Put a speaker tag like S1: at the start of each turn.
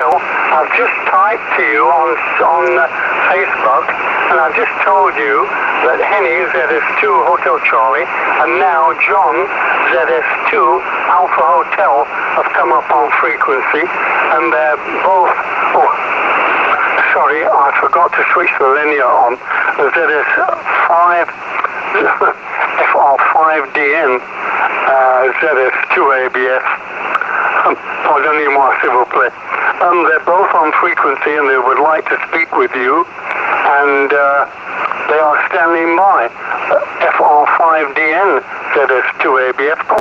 S1: Hotel. I've just typed to you on Facebook, and I've just told you that Henny ZS2 Hotel Charlie and now John ZS2 Alpha Hotel have come up on frequency, and they're both... Oh, sorry, I forgot to switch the linear on. The ZS5 FR5DN ZS2 ABS. Pardonnez-moi, s'il vous plaît. They're both on frequency and they would like to speak with you, and they are standing by. FR5DN ZS2 ABS.